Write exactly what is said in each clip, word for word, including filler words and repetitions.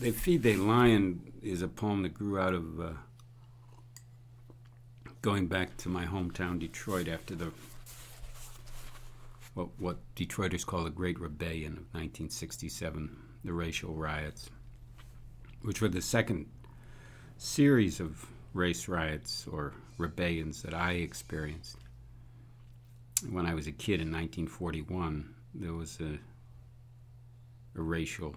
They Feed They Lion is a poem that grew out of uh, going back to my hometown, Detroit, after the what, what Detroiters call the Great Rebellion of nineteen sixty-seven, the racial riots, which were the second series of race riots or rebellions that I experienced. When I was a kid in nineteen forty-one, there was a, a racial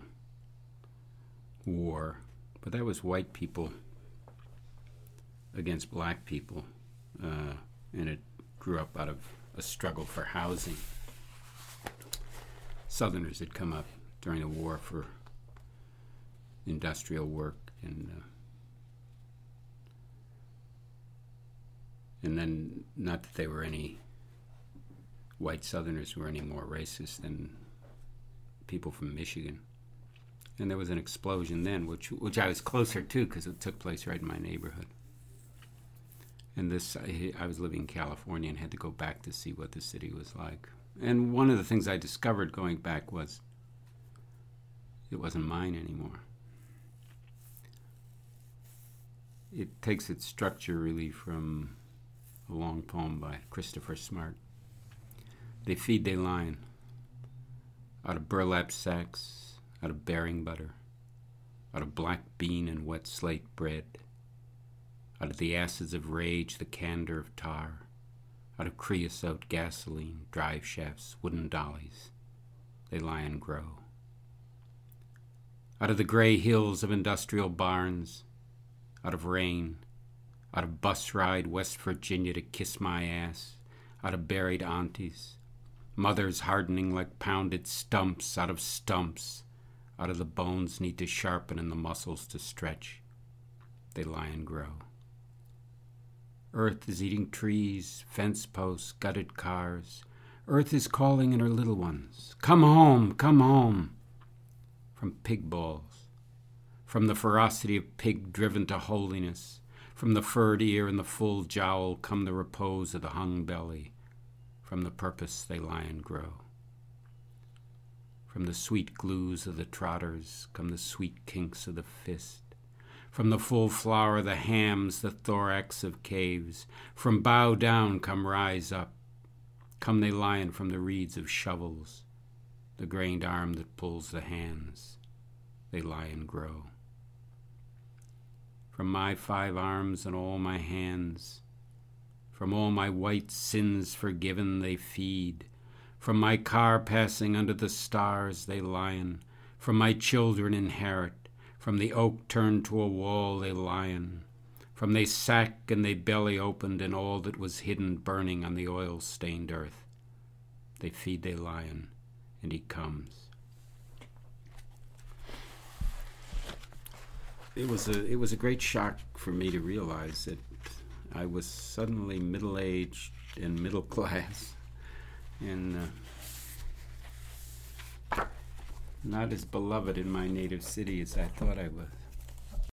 war, but that was white people against black people, uh, and it grew up out of a struggle for housing. Southerners had come up during the war for industrial work, and uh, and then not that they were any white Southerners were any more racist than people from Michigan. And there was an explosion then, which which I was closer to because it took place right in my neighborhood. And this, I, I was living in California and had to go back to see what the city was like. And one of the things I discovered going back was it wasn't mine anymore. It takes its structure really from a long poem by Christopher Smart. They feed they lion out of burlap sacks, out of bearing butter, out of black bean and wet slate bread, out of the acids of rage, the candor of tar, out of creosote, gasoline, drive shafts, wooden dollies, they lie and grow. Out of the gray hills of industrial barns, out of rain, out of bus ride West Virginia to kiss my ass, out of buried aunties, mothers hardening like pounded stumps, out of stumps, out of the bones need to sharpen and the muscles to stretch, they lie and grow. Earth is eating trees, fence posts, gutted cars. Earth is calling in her little ones, come home, come home, from pig balls, from the ferocity of pig driven to holiness, from the furred ear and the full jowl come the repose of the hung belly, from the purpose they lie and grow. From the sweet glues of the trotters come the sweet kinks of the fist. From the full flower of the hams, the thorax of caves. From bow down come rise up. Come they lion from the reeds of shovels, the grained arm that pulls the hands. They lie and grow. From my five arms and all my hands, from all my white sins forgiven they feed. From my car passing under the stars they lion. From my children inherit. From the oak turned to a wall they lion. From they sack and they belly opened and all that was hidden burning on the oil-stained earth. They feed they lion, and he comes. It was a it was a great shock for me to realize that I was suddenly middle-aged and middle class, and uh, not as beloved in my native city as I thought I was.